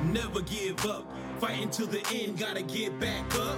Never give up, fighting till the end, gotta get back up.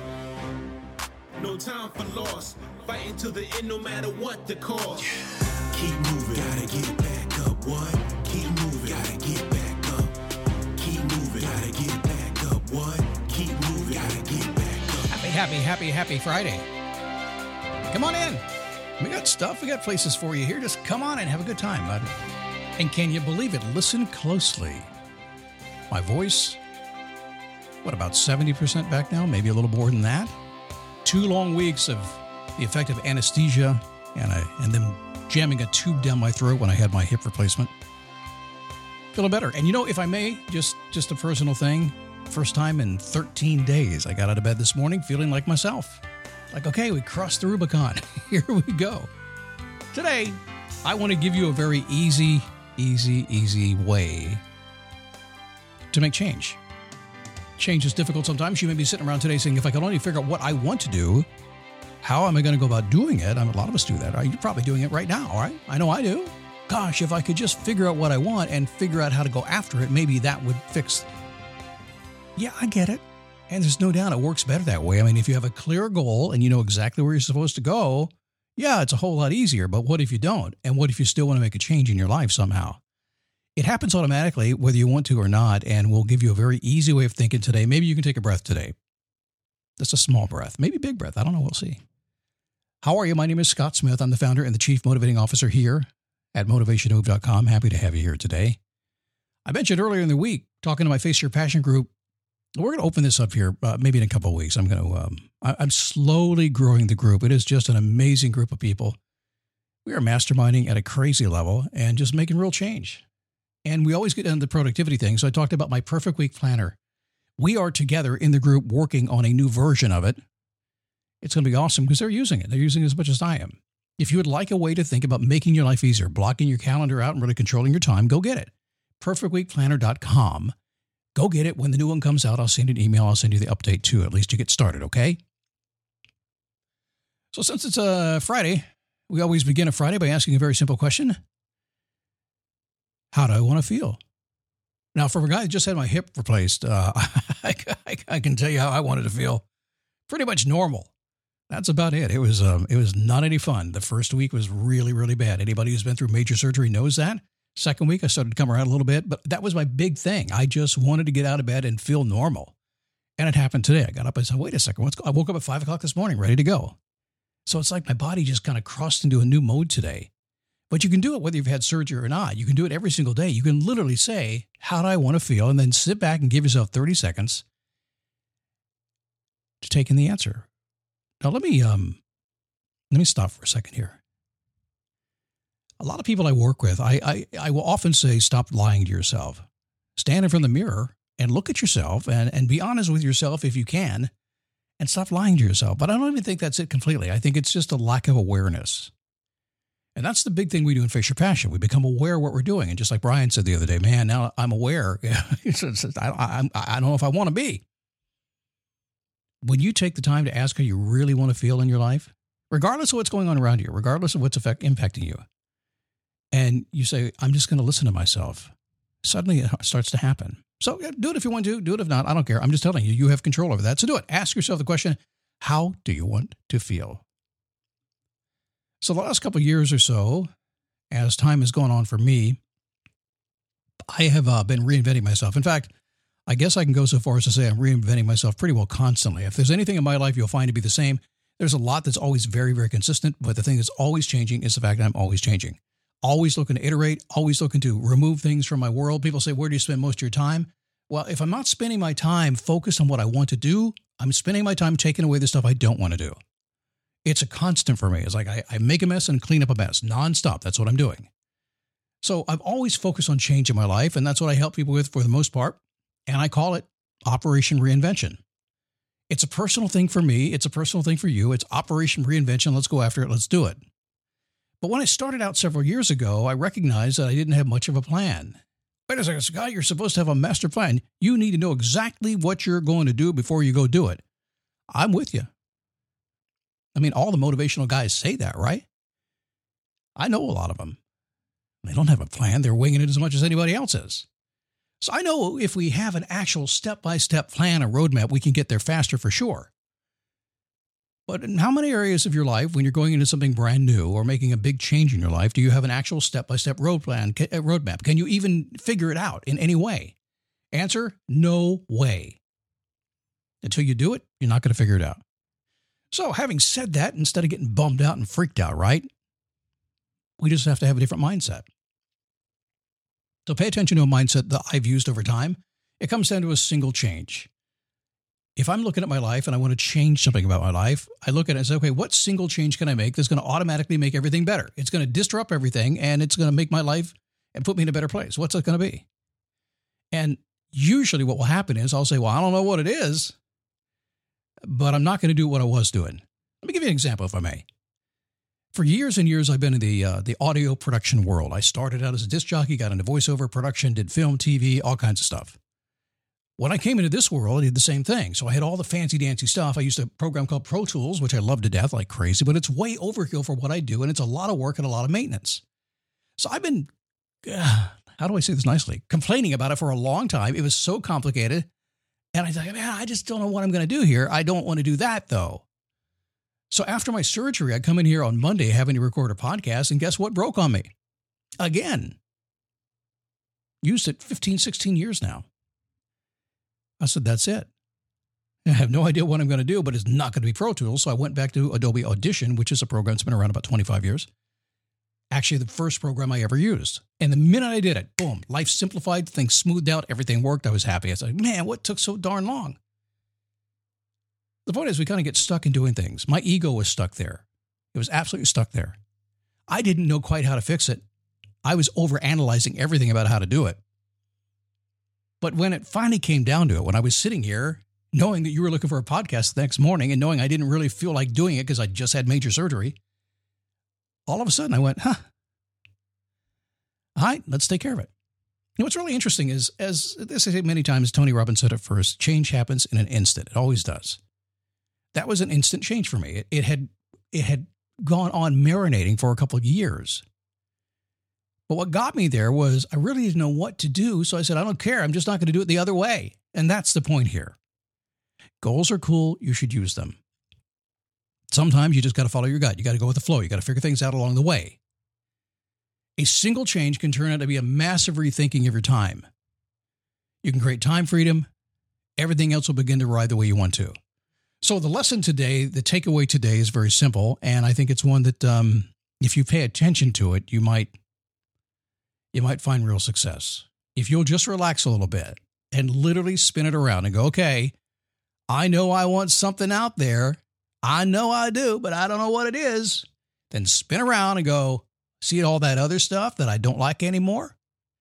No time for loss, fighting till the end no matter what the cost. Keep moving, gotta get back up. What? Keep moving, gotta get back up. Keep moving, gotta get back up. What? Keep moving, gotta get back up. Happy Friday. Come on in. We got stuff, we got places for you here. Just come on and have a good time, bud. And can you believe it? Listen closely. My voice, what, about 70% back now? Maybe a little more than that. 2 long weeks of the effect of anesthesia and then jamming a tube down my throat when I had my hip replacement. Feeling better. And you know, if I may, just a personal thing. First time in 13 days, I got out of bed this morning feeling like myself. Like, okay, we crossed the Rubicon. Here we go. Today, I want to give you a very easy way to make change. Change is difficult sometimes. You may be sitting around today saying, if I could only figure out what I want to do, how am I going to go about doing it? A lot of us do that. Right? You're probably doing it right now, all right? I know I do. Gosh, if I could just figure out what I want and figure out how to go after it, maybe that would fix. Yeah, I get it. And there's no doubt it works better that way. I mean, if you have a clear goal and you know exactly where you're supposed to go, yeah, it's a whole lot easier. But what if you don't? And what if you still want to make a change in your life somehow? It happens automatically, whether you want to or not, and we'll give you a very easy way of thinking today. Maybe you can take a breath today. That's a small breath, maybe big breath. I don't know. We'll see. How are you? My name is Scott Smith. I'm the founder and the chief motivating officer here at motivationmove.com. Happy to have you here today. I mentioned earlier in the week, talking to my Face Your Passion group, we're going to open this up here maybe in a couple of weeks. I'm slowly growing the group. It is just an amazing group of people. We are masterminding at a crazy level and just making real change. And we always get into the productivity thing. So I talked about my Perfect Week Planner. We are together in the group working on a new version of it. It's going to be awesome because they're using it. They're using it as much as I am. If you would like a way to think about making your life easier, blocking your calendar out and really controlling your time, go get it. perfectweekplanner.com. Go get it. When the new one comes out, I'll send you an email. I'll send you the update too. At least you get started, okay? So since it's a Friday, we always begin a Friday by asking a very simple question. How do I want to feel? Now, for a guy that just had my hip replaced, I can tell you how I wanted to feel. Pretty much normal. That's about it. It was not any fun. The first week was really, really bad. Anybody who's been through major surgery knows that. Second week, I started to come around a little bit, but that was my big thing. I just wanted to get out of bed and feel normal. And it happened today. I got up and said, wait a second, I woke up at 5 o'clock this morning, ready to go. So it's like my body just kind of crossed into a new mode today. But you can do it whether you've had surgery or not. You can do it every single day. You can literally say, how do I want to feel? And then sit back and give yourself 30 seconds to take in the answer. Now, let me stop for a second here. A lot of people I work with, I will often say, stop lying to yourself. Stand in front of the mirror and look at yourself and be honest with yourself if you can, and stop lying to yourself. But I don't even think that's it completely. I think it's just a lack of awareness. And that's the big thing we do in Face Your Passion. We become aware of what we're doing. And just like Brian said the other day, man, now I'm aware. I don't know if I want to be. When you take the time to ask how you really want to feel in your life, regardless of what's going on around you, regardless of what's impacting you, and you say, I'm just going to listen to myself, suddenly it starts to happen. So do it if you want to, do it if not, I don't care. I'm just telling you, you have control over that. So do it. Ask yourself the question, how do you want to feel? So the last couple of years or so, as time has gone on for me, I have been reinventing myself. In fact, I guess I can go so far as to say I'm reinventing myself pretty well constantly. If there's anything in my life you'll find to be the same, there's a lot that's always very, very consistent. But the thing that's always changing is the fact that I'm always changing. Always looking to iterate, always looking to remove things from my world. People say, where do you spend most of your time? Well, if I'm not spending my time focused on what I want to do, I'm spending my time taking away the stuff I don't want to do. It's a constant for me. It's like I make a mess and clean up a mess nonstop. That's what I'm doing. So I've always focused on change in my life, and that's what I help people with for the most part. And I call it Operation Reinvention. It's a personal thing for me. It's a personal thing for you. It's Operation Reinvention. Let's go after it. Let's do it. But when I started out several years ago, I recognized that I didn't have much of a plan. Wait a second, Scott, you're supposed to have a master plan. You need to know exactly what you're going to do before you go do it. I'm with you. I mean, all the motivational guys say that, right? I know a lot of them. They don't have a plan. They're winging it as much as anybody else is. So I know if we have an actual step-by-step plan, a roadmap, we can get there faster for sure. But in how many areas of your life, when you're going into something brand new or making a big change in your life, do you have an actual step-by-step roadmap? Can you even figure it out in any way? Answer, no way. Until you do it, you're not going to figure it out. So having said that, instead of getting bummed out and freaked out, right? We just have to have a different mindset. So pay attention to a mindset that I've used over time. It comes down to a single change. If I'm looking at my life and I want to change something about my life, I look at it and say, okay, what single change can I make that's going to automatically make everything better? It's going to disrupt everything and it's going to make my life and put me in a better place. What's it going to be? And usually what will happen is I'll say, well, I don't know what it is, but I'm not going to do what I was doing. Let me give you an example, if I may. For years and years, I've been in the audio production world. I started out as a disc jockey, got into voiceover production, did film, TV, all kinds of stuff. When I came into this world, I did the same thing. So I had all the fancy-dancy stuff. I used a program called Pro Tools, which I love to death like crazy, but it's way overkill for what I do, and it's a lot of work and a lot of maintenance. So I've been, how do I say this nicely, complaining about it for a long time. It was so complicated, and I thought, man, I just don't know what I'm going to do here. I don't want to do that, though. So after my surgery, I come in here on Monday having to record a podcast, and guess what broke on me? Again. Used it 15, 16 years now. I said, that's it. I have no idea what I'm going to do, but it's not going to be Pro Tools. So I went back to Adobe Audition, which is a program that's been around about 25 years. Actually, the first program I ever used. And the minute I did it, boom, life simplified, things smoothed out, everything worked. I was happy. I was like, man, what took so darn long? The point is, we kind of get stuck in doing things. My ego was stuck there. It was absolutely stuck there. I didn't know quite how to fix it. I was overanalyzing everything about how to do it. But when it finally came down to it, when I was sitting here, knowing that you were looking for a podcast the next morning and knowing I didn't really feel like doing it because I just had major surgery, all of a sudden I went, all right, let's take care of it. You know, what's really interesting is, as this I say many times, Tony Robbins said it first, change happens in an instant. It always does. That was an instant change for me. It had gone on marinating for a couple of years. But what got me there was I really didn't know what to do. So I said, I don't care. I'm just not going to do it the other way. And that's the point here. Goals are cool. You should use them. Sometimes you just got to follow your gut. You got to go with the flow. You got to figure things out along the way. A single change can turn out to be a massive rethinking of your time. You can create time freedom. Everything else will begin to ride the way you want to. So the lesson today, the takeaway today is very simple. And I think it's one that if you pay attention to it, you might find real success. If you'll just relax a little bit and literally spin it around and go, okay, I know I want something out there. I know I do, but I don't know what it is. Then spin around and go, see all that other stuff that I don't like anymore?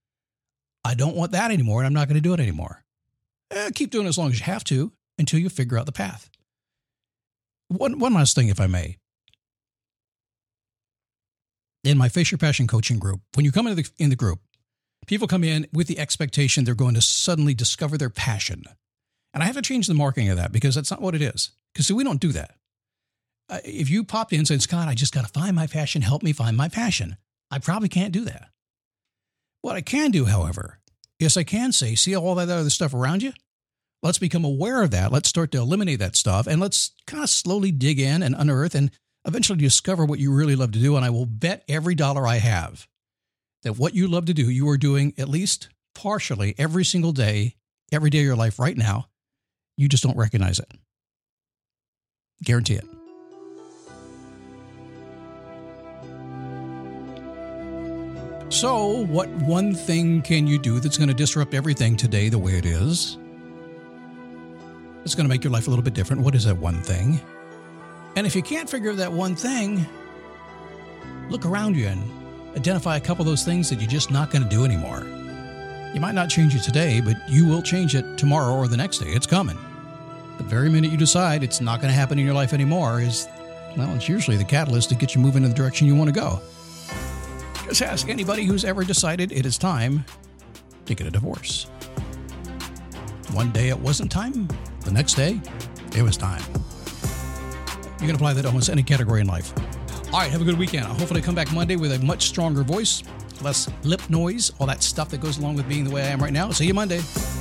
I don't want that anymore, and I'm not going to do it anymore. Keep doing it as long as you have to until you figure out the path. One last thing, if I may. In my Face Your Passion coaching group, when you come in the group, people come in with the expectation they're going to suddenly discover their passion. And I have to change the marketing of that because that's not what it is. Because see, we don't do that. If you popped in and said, Scott, I just got to find my passion, help me find my passion, I probably can't do that. What I can do, however, is I can say, see all that other stuff around you? Let's become aware of that. Let's start to eliminate that stuff. And let's kind of slowly dig in and unearth and eventually discover what you really love to do. And I will bet every dollar I have that what you love to do, you are doing at least partially every single day, every day of your life right now. You just don't recognize it. Guarantee it. So, what one thing can you do that's going to disrupt everything today the way it is? It's going to make your life a little bit different. What is that one thing? And if you can't figure out that one thing, look around you and identify a couple of those things that you're just not going to do anymore. You might not change it today, but you will change it tomorrow or the next day. It's coming. The very minute you decide it's not going to happen in your life anymore is, well, it's usually the catalyst to get you moving in the direction you want to go. Just ask anybody who's ever decided it is time to get a divorce. One day it wasn't time. The next day, it was time. You can apply that to almost any category in life. All right, have a good weekend. I'll hopefully come back Monday with a much stronger voice. less lip noise, all that stuff that goes along with being the way I am right now. See you Monday.